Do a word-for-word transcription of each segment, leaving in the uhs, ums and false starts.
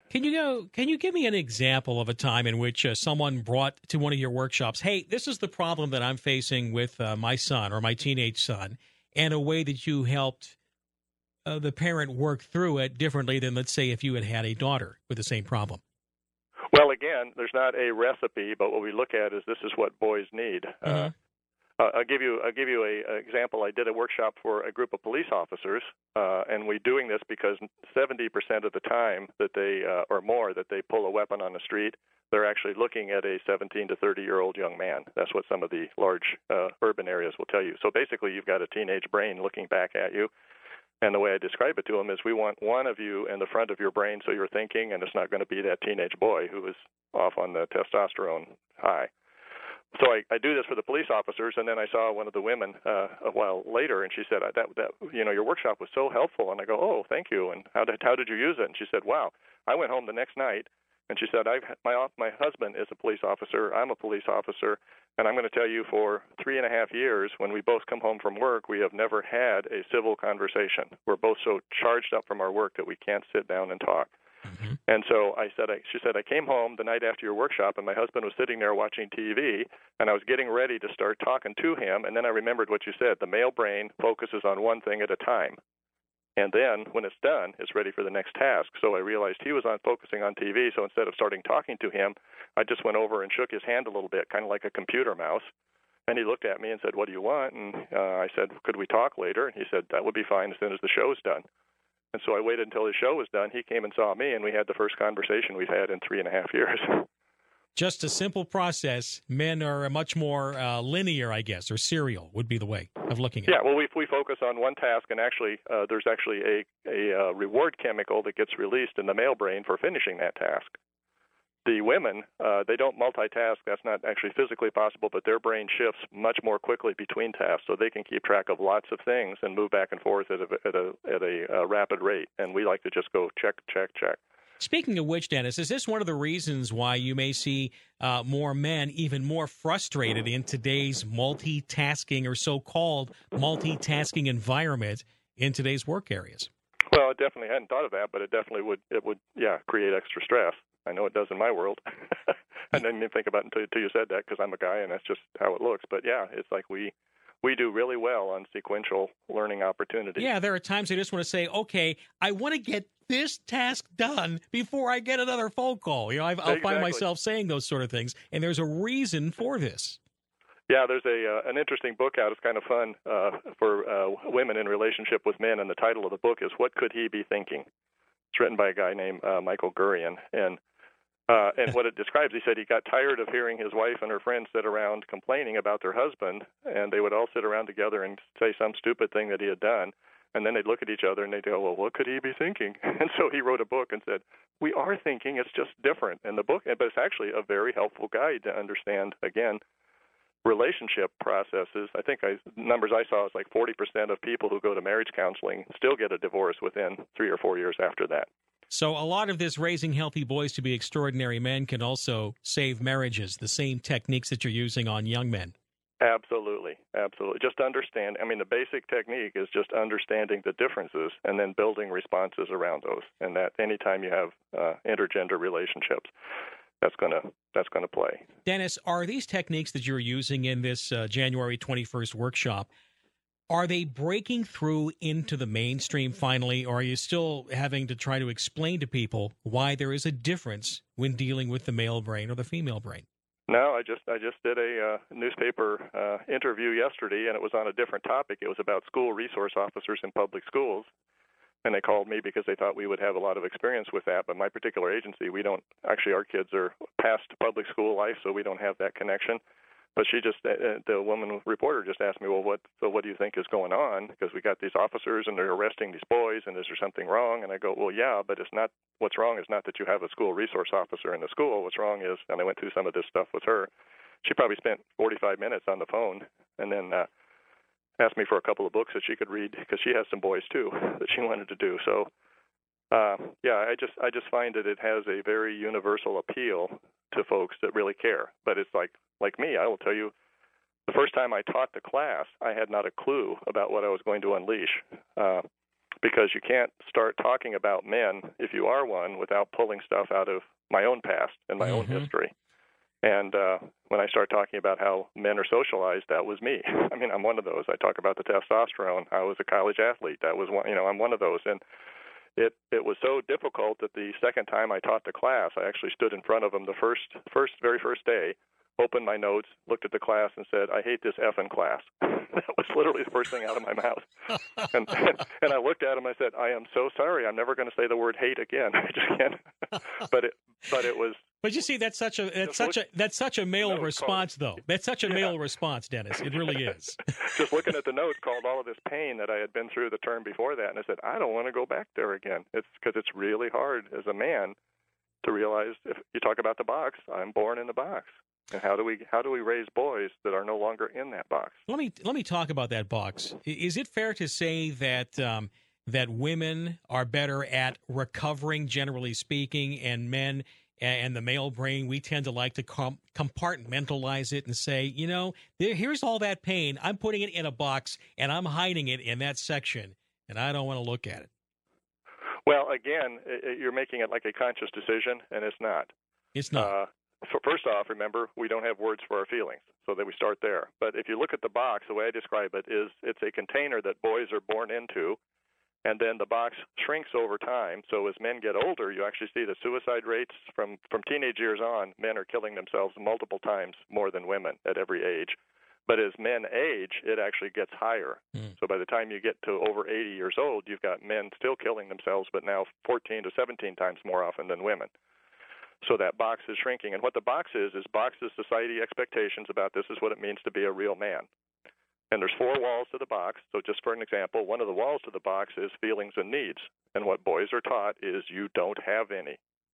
Can you go? Can you give me an example of a time in which uh, someone brought to one of your workshops, "Hey, this is the problem that I'm facing with uh, my son or my teenage son," and a way that you helped uh, the parent work through it differently than, let's say, if you had had a daughter with the same problem? Well, again, there's not a recipe, but what we look at is this is what boys need. Mm-hmm. Uh, Uh, I'll give you I'll give you a, a example. I did a workshop for a group of police officers, uh, and we're doing this because seventy percent of the time that they uh, or more that they pull a weapon on the street, they're actually looking at a seventeen to thirty year old young man. That's what some of the large uh, urban areas will tell you. So basically, you've got a teenage brain looking back at you. And the way I describe it to them is we want one of you in the front of your brain so you're thinking, and it's not going to be that teenage boy who is off on the testosterone high. So I, I do this for the police officers, and then I saw one of the women uh, a while later, and she said, "That that you know, your workshop was so helpful." And I go, "Oh, thank you." And how did how did you use it? And she said, "Wow, I went home the next night, and she said, I've my my husband is a police officer, I'm a police officer, and I'm going to tell you, for three and a half years, when we both come home from work, we have never had a civil conversation. We're both so charged up from our work that we can't sit down and talk." Mm-hmm. And so I said, I, she said, I came home the night after your workshop, and my husband was sitting there watching T V, and I was getting ready to start talking to him, and then I remembered what you said. The male brain focuses on one thing at a time, and then when it's done, it's ready for the next task. So I realized he was on focusing on T V, so instead of starting talking to him, I just went over and shook his hand a little bit, kind of like a computer mouse. And he looked at me and said, "What do you want?" And uh, I said, "Could we talk later?" And he said, "That would be fine as soon as the show's done." And so I waited until his show was done. He came and saw me, and we had the first conversation we've had in three and a half years. Just a simple process. Men are much more uh, linear, I guess, or serial would be the way of looking at it. Yeah, well, we we focus on one task, and actually uh, there's actually a, a uh, reward chemical that gets released in the male brain for finishing that task. The women, uh, they don't multitask. That's not actually physically possible, but their brain shifts much more quickly between tasks, so they can keep track of lots of things and move back and forth at a, at a, at a uh, rapid rate. And we like to just go check, check, check. Speaking of which, Dennis, is this one of the reasons why you may see uh, more men even more frustrated in today's multitasking or so-called multitasking environment in today's work areas? Well, I definitely hadn't thought of that, but it definitely would, it would, yeah, create extra stress. I know it does in my world. I didn't even think about it until, until you said that, because I'm a guy and that's just how it looks. But yeah, it's like we we do really well on sequential learning opportunities. Yeah, there are times I just want to say, okay, I want to get this task done before I get another phone call. You know, I've, I'll exactly. find myself saying those sort of things, and there's a reason for this. Yeah, there's a uh, an interesting book out. It's kind of fun uh, for uh, women in relationship with men, and the title of the book is "What Could He Be Thinking?" It's written by a guy named uh, Michael Gurian, and Uh, and what it describes, he said he got tired of hearing his wife and her friends sit around complaining about their husband, and they would all sit around together and say some stupid thing that he had done, and then they'd look at each other and they'd go, "Well, what could he be thinking?" And so he wrote a book and said, "We are thinking, it's just different." And the book, but it's actually a very helpful guide to understand, again, relationship processes. I think I, numbers I saw is like forty percent of people who go to marriage counseling still get a divorce within three or four years after that. So a lot of this raising healthy boys to be extraordinary men can also save marriages, the same techniques that you're using on young men. Absolutely. Absolutely. Just understand. I mean, the basic technique is just understanding the differences and then building responses around those. And that anytime you have uh, intergender relationships, that's going to that's going to play. Dennis, are these techniques that you're using in this uh, January twenty-first workshop, are they breaking through into the mainstream finally, or are you still having to try to explain to people why there is a difference when dealing with the male brain or the female brain? No, I just I just did a uh, newspaper uh, interview yesterday, and it was on a different topic. It was about school resource officers in public schools, and they called me because they thought we would have a lot of experience with that. But my particular agency, we don't actually. Our kids are past public school life, so we don't have that connection. But she just, uh, the woman reporter just asked me, well, what, so what do you think is going on? Because we got these officers and they're arresting these boys, and is there something wrong? And I go, well, yeah, but it's not, what's wrong is not that you have a school resource officer in the school. What's wrong is, and I went through some of this stuff with her, she probably spent forty-five minutes on the phone and then uh, asked me for a couple of books that she could read, because she has some boys too that she wanted to do. So, uh, yeah, I just, I just find that it has a very universal appeal to folks that really care. But it's like, like me, I will tell you, the first time I taught the class, I had not a clue about what I was going to unleash. Uh, because you can't start talking about men, if you are one, without pulling stuff out of my own past and my mm-hmm. own history. And uh, when I start talking about how men are socialized, that was me. I mean, I'm one of those. I talk about the testosterone. I was a college athlete. That was one. You know, I'm one of those. And it it was so difficult that the second time I taught the class, I actually stood in front of them the first first very first day, opened my notes, looked at the class, and said, "I hate this effing class." That was literally the first thing out of my mouth. and, and and I looked at him. I said, "I am so sorry. I'm never going to say the word hate again. I just can't." but it but it was. But you see, that's such a that's such look, a that's such a male response, though. That's such a yeah. male response, Dennis. It really is. Just looking at the notes called all of this pain that I had been through the term before that, and I said, I don't want to go back there again. It's because it's really hard as a man to realize, if you talk about the box, I'm born in the box. And how do we how do we raise boys that are no longer in that box? Let me let me talk about that box. Is it fair to say that um, that women are better at recovering, generally speaking, and men and the male brain, we tend to like to com- compartmentalize it and say, you know, there, here's all that pain. I'm putting it in a box and I'm hiding it in that section, and I don't want to look at it. Well, again, it, you're making it like a conscious decision, and it's not. It's not. Uh, So first off, remember, we don't have words for our feelings, so that we start there. But if you look at the box, the way I describe it is it's a container that boys are born into, and then the box shrinks over time. So as men get older, you actually see the suicide rates from, from teenage years on. Men are killing themselves multiple times more than women at every age. But as men age, it actually gets higher. Mm. So by the time you get to over eighty years old, you've got men still killing themselves, but now fourteen to seventeen times more often than women. So that box is shrinking. And what the box is, is box is society expectations about this is what it means to be a real man. And there's four walls to the box. So just for an example, one of the walls to the box is feelings and needs. And what boys are taught is you don't have any.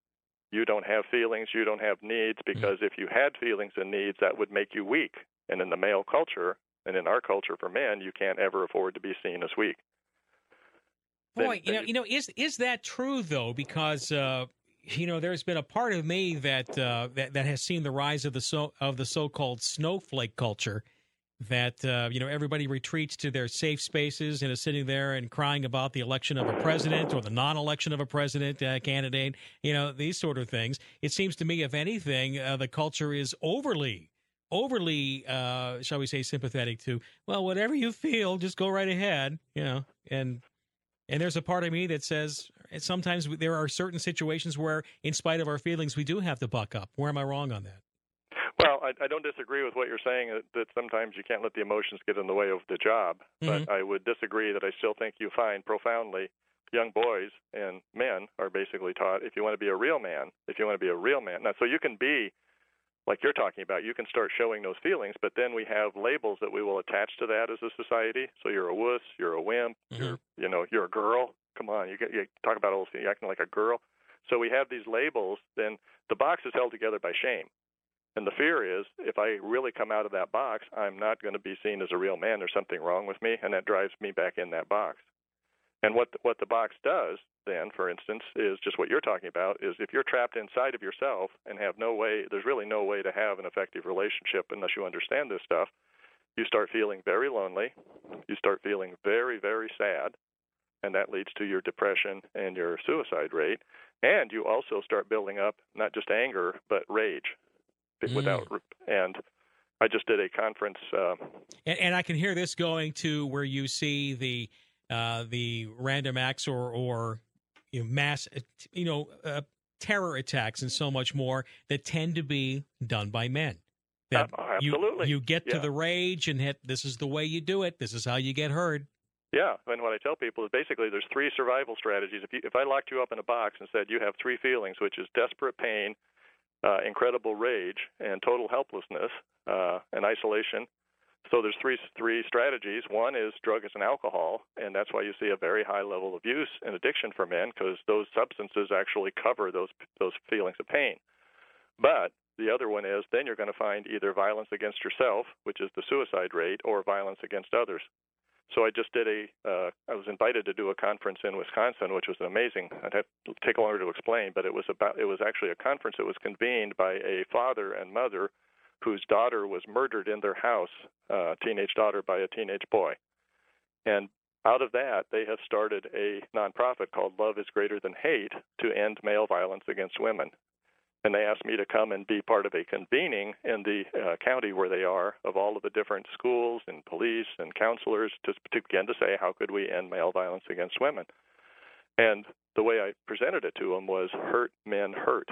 You don't have feelings, you don't have needs, because if you had feelings and needs, that would make you weak. And in the male culture, and in our culture for men, you can't ever afford to be seen as weak. Boy, then, you know, you know, is is that true, though? Because uh you know, there's been a part of me that uh, that, that has seen the rise of the so of the so-called snowflake culture. That uh, you know, everybody retreats to their safe spaces and is sitting there and crying about the election of a president or the non-election of a president uh, candidate. You know, these sort of things. It seems to me, if anything, uh, the culture is overly, overly, uh, shall we say, sympathetic to. Well, whatever you feel, just go right ahead. You know, and. And there's a part of me that says sometimes there are certain situations where, in spite of our feelings, we do have to buck up. Where am I wrong on that? Well, I, I don't disagree with what you're saying, that, that sometimes you can't let the emotions get in the way of the job. Mm-hmm. But I would disagree that I still think you find profoundly young boys and men are basically taught, if you want to be a real man, if you want to be a real man. Now, so you can be, like you're talking about, you can start showing those feelings, but then we have labels that we will attach to that as a society. So you're a wuss, you're a wimp, mm-hmm. you're, you know, you're a girl. Come on, you get you talk about all this, you acting like a girl. So we have these labels. Then the box is held together by shame, and the fear is if I really come out of that box, I'm not going to be seen as a real man. There's something wrong with me, and that drives me back in that box. And what the, what the box does then, for instance, is just what you're talking about, is if you're trapped inside of yourself and have no way, there's really no way to have an effective relationship unless you understand this stuff, you start feeling very lonely, you start feeling very, very sad, and that leads to your depression and your suicide rate. And you also start building up not just anger, but rage. Mm. Without, and I just did a conference. Uh, and, and I can hear this going to where you see the Uh, the random acts or, or you know, mass, you know, uh, terror attacks and so much more that tend to be done by men. That uh, absolutely. You, you get yeah. to the rage and hit, this is the way you do it. This is how you get heard. Yeah, and what I tell people is basically there's three survival strategies. If you, if I locked you up in a box and said you have three feelings, which is desperate pain, uh, incredible rage, and total helplessness uh, and isolation. So there's three three strategies. One is drugs and alcohol, and that's why you see a very high level of use and addiction for men, because those substances actually cover those those feelings of pain. But the other one is then you're going to find either violence against yourself, which is the suicide rate, or violence against others. So I just did a uh, I was invited to do a conference in Wisconsin, which was amazing. I'd have to take longer to explain, but it was about it was actually a conference that was convened by a father and mother whose daughter was murdered in their house, a uh, teenage daughter by a teenage boy. And out of that, they have started a nonprofit called Love is Greater Than Hate to end male violence against women. And they asked me to come and be part of a convening in the uh, county where they are of all of the different schools and police and counselors to, to begin to say, how could we end male violence against women? And the way I presented it to them was hurt men hurt,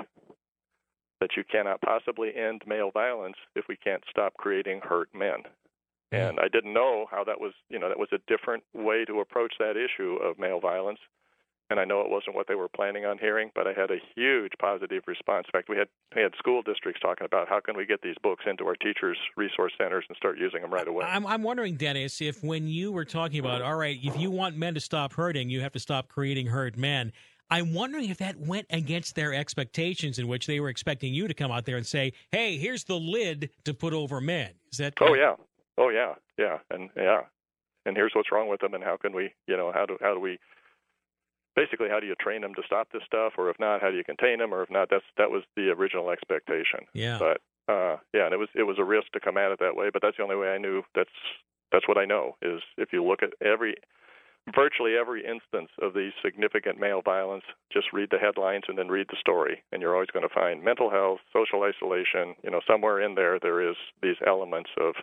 that you cannot possibly end male violence if we can't stop creating hurt men. And I didn't know how that was, you know, that was a different way to approach that issue of male violence. And I know it wasn't what they were planning on hearing, but I had a huge positive response. In fact, we had we had school districts talking about how can we get these books into our teachers' resource centers and start using them right away. I'm, I'm wondering, Dennis, if when you were talking about, all right, if you want men to stop hurting, you have to stop creating hurt men. I'm wondering if that went against their expectations, in which they were expecting you to come out there and say, hey, here's the lid to put over men. Is that? Oh, yeah. Oh, yeah. Yeah. And yeah. And here's what's wrong with them, and how can we, you know, how do how do we basically, how do you train them to stop this stuff, or if not, how do you contain them, or if not, that's that was the original expectation. Yeah. But uh, yeah, and it was it was a risk to come at it that way, but that's the only way I knew. That's that's what I know is if you look at every, virtually every instance of these significant male violence, just read the headlines and then read the story, and you're always going to find mental health, social isolation. You know, somewhere in there there is these elements of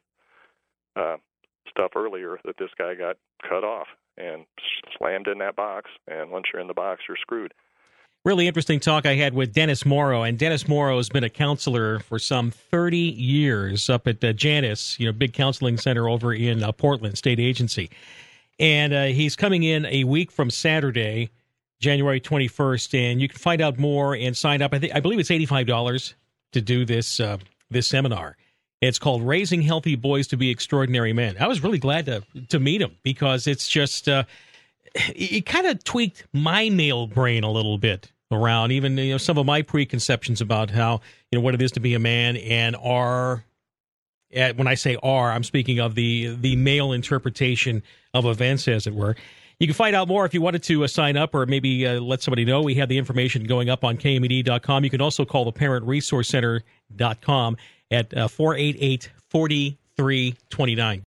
uh, stuff earlier that this guy got cut off and slammed in that box, and once you're in the box, you're screwed. Really interesting talk I had with Dennis Morrow, and Dennis Morrow has been a counselor for some thirty years up at uh, Janus, you know, big counseling center over in uh, Portland, state agency. And uh, he's coming in a week from Saturday, January twenty-first, and you can find out more and sign up. I think I believe it's eighty-five dollars to do this uh, this seminar. It's called Raising Healthy Boys to Be Extraordinary Men. I was really glad to to meet him because it's just, uh, it kind of tweaked my male brain a little bit around even, you know, some of my preconceptions about how, you know, what it is to be a man and are, when I say are, I'm speaking of the, the male interpretation of events, as it were. You can find out more if you wanted to uh, sign up or maybe uh, let somebody know. We have the information going up on K M E D dot com. You can also call the parent resource center dot com at uh, four eight eight, four three two nine.